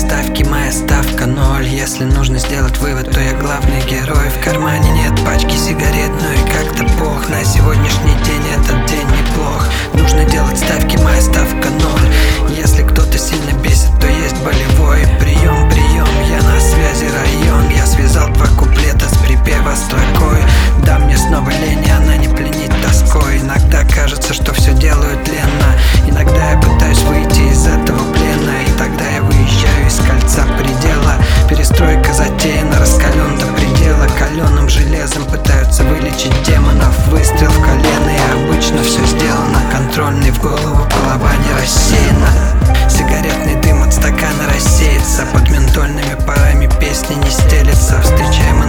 ставки, моя ставка ноль. Если нужно сделать вывод, то я главный герой. В кармане нет пачки сигарет, но и как-то бог. На сегодняшний день этот день неплох. Нужно делать ставки, моя ставка ноль. Если кто-то сильно бесит, то есть болевой. Прием, прием, я на связи, район. Я связал два куплета с припева строкой. Да, мне снова лень, и она не пленит тоской. Иногда кажется, что все делают ленно. Иногда я пытаюсь выйти из этого плена, и тогда я выезжаю из кольца предела. Перестройка затеяна, раскален до предела. Каленым железом пытаются вылечить демонов. Выстрел в колено, и обычно все сделано. Контрольный в голову, голова не рассеяна. Сигаретный дым от стакана рассеется. Под ментольными парами песни не стелется. Встречаем